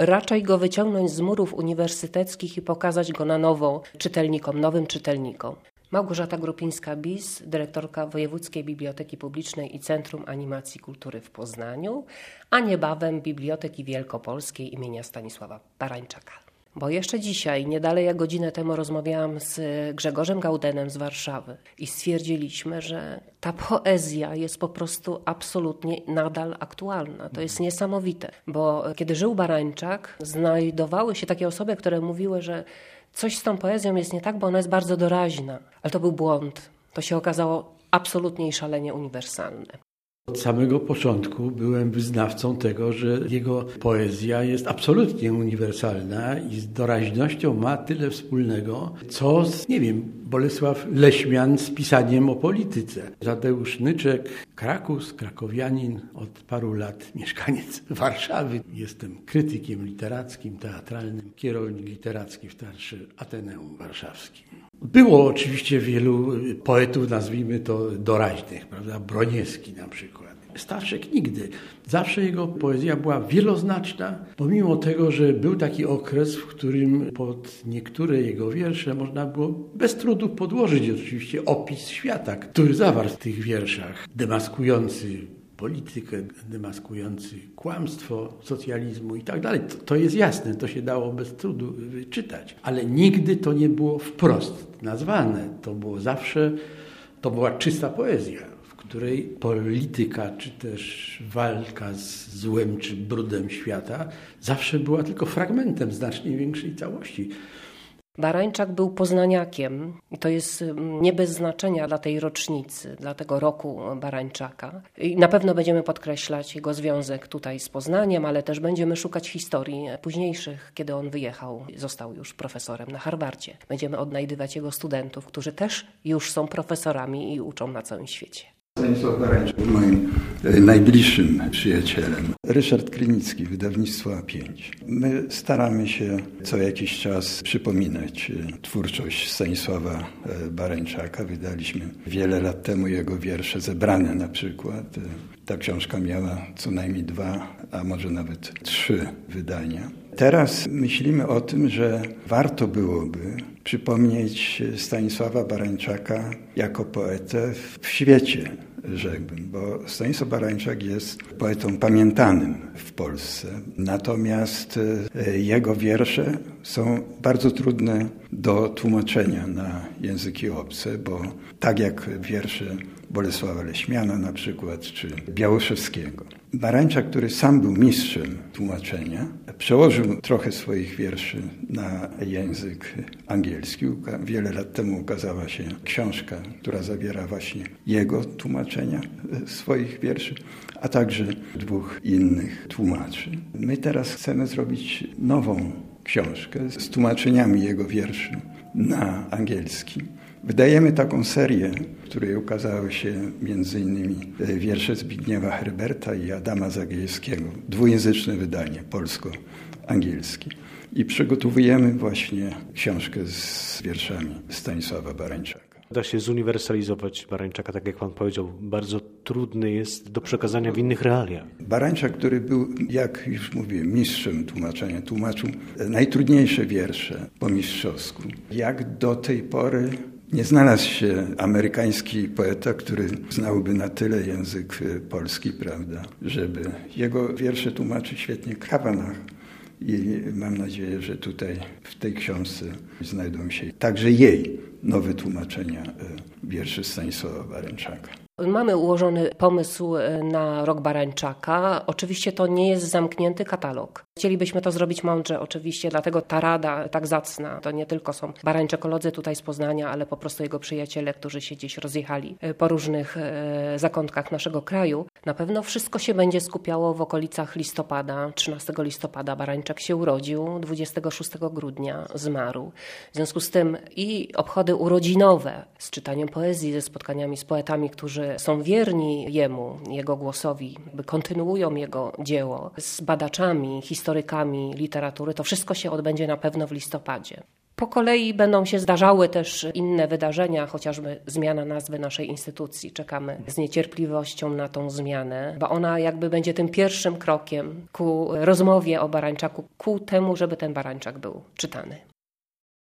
raczej go wyciągnąć z murów uniwersyteckich i pokazać go na nowo nowym czytelnikom. Małgorzata Grupińska-Bis, dyrektorka Wojewódzkiej Biblioteki Publicznej i Centrum Animacji Kultury w Poznaniu, a niebawem Biblioteki Wielkopolskiej imienia Stanisława Barańczaka. Bo jeszcze dzisiaj, nie dalej jak godzinę temu rozmawiałam z Grzegorzem Gaudenem z Warszawy i stwierdziliśmy, że ta poezja jest po prostu absolutnie nadal aktualna. To jest niesamowite, bo kiedy żył Barańczak, znajdowały się takie osoby, które mówiły, że coś z tą poezją jest nie tak, bo ona jest bardzo doraźna. Ale to był błąd. To się okazało absolutnie i szalenie uniwersalne. Od samego początku byłem wyznawcą tego, że jego poezja jest absolutnie uniwersalna i z doraźnością ma tyle wspólnego, co z, Bolesław Leśmian z pisaniem o polityce. Tadeusz Nyczek, Krakus, krakowianin, od paru lat mieszkaniec Warszawy. Jestem krytykiem literackim, teatralnym, kierownik literacki w Teatrze Ateneum Warszawskim. Było oczywiście wielu poetów, nazwijmy to doraźnych, prawda? Broniewski na przykład. Staszek nigdy. Zawsze jego poezja była wieloznaczna, pomimo tego, że był taki okres, w którym pod niektóre jego wiersze można było bez trudu podłożyć oczywiście opis świata, który zawarł w tych wierszach, demaskujący politykę, demaskujący kłamstwo socjalizmu i tak dalej. To jest jasne, to się dało bez trudu czytać. Ale nigdy to nie było wprost nazwane. To była czysta poezja, w której polityka, czy też walka z złem, czy brudem świata zawsze była tylko fragmentem znacznie większej całości. Barańczak był poznaniakiem i to jest nie bez znaczenia dla tej rocznicy, dla tego roku Barańczaka. I na pewno będziemy podkreślać jego związek tutaj z Poznaniem, ale też będziemy szukać historii późniejszych, kiedy on wyjechał, został już profesorem na Harvardzie. Będziemy odnajdywać jego studentów, którzy też już są profesorami i uczą na całym świecie. Stanisław Barańczak był moim najbliższym przyjacielem. Ryszard Krynicki, wydawnictwo A5. My staramy się co jakiś czas przypominać twórczość Stanisława Barańczaka. Wydaliśmy wiele lat temu jego wiersze zebrane na przykład. Ta książka miała co najmniej 2, a może nawet 3 wydania. Teraz myślimy o tym, że warto byłoby przypomnieć Stanisława Barańczaka jako poetę w świecie, rzekłbym, bo Stanisław Barańczak jest poetą pamiętanym w Polsce. Natomiast jego wiersze są bardzo trudne do tłumaczenia na języki obce, bo tak jak wiersze Bolesława Leśmiana na przykład, czy Białoszewskiego. Barańczak, który sam był mistrzem tłumaczenia, przełożył trochę swoich wierszy na język angielski. Wiele lat temu ukazała się książka, która zawiera właśnie jego tłumaczenia swoich wierszy, a także 2 innych tłumaczy. My teraz chcemy zrobić nową książkę z tłumaczeniami jego wierszy na angielski. Wydajemy taką serię, w której ukazały się m.in. wiersze Zbigniewa Herberta i Adama Zagiejewskiego. 2-języczne wydanie, polsko-angielskie. I przygotowujemy właśnie książkę z wierszami Stanisława Barańczaka. Da się zuniwersalizować Barańczaka, tak jak pan powiedział, bardzo trudny jest do przekazania w innych realiach. Barańczak, który był, jak już mówiłem, mistrzem tłumaczenia, tłumaczył najtrudniejsze wiersze po mistrzowsku. Jak do tej pory nie znalazł się amerykański poeta, który znałby na tyle język polski, prawda, żeby jego wiersze tłumaczyć świetnie Kavanagh. I mam nadzieję, że tutaj w tej książce znajdą się także jej nowe tłumaczenia wierszy Stanisława Barańczaka. Mamy ułożony pomysł na rok Barańczaka. Oczywiście to nie jest zamknięty katalog. Chcielibyśmy to zrobić mądrze oczywiście, dlatego ta rada tak zacna. To nie tylko są barańczakolodzy tutaj z Poznania, ale po prostu jego przyjaciele, którzy się gdzieś rozjechali po różnych zakątkach naszego kraju. Na pewno wszystko się będzie skupiało w okolicach listopada. 13 listopada Barańczak się urodził, 26 grudnia zmarł. W związku z tym i obchody urodzinowe z czytaniem poezji, ze spotkaniami z poetami, którzy którzy są wierni jemu, jego głosowi, kontynuują jego dzieło z badaczami, historykami literatury, to wszystko się odbędzie na pewno w listopadzie. Po kolei będą się zdarzały też inne wydarzenia, chociażby zmiana nazwy naszej instytucji. Czekamy z niecierpliwością na tą zmianę, bo ona jakby będzie tym pierwszym krokiem ku rozmowie o Barańczaku, ku temu, żeby ten Barańczak był czytany.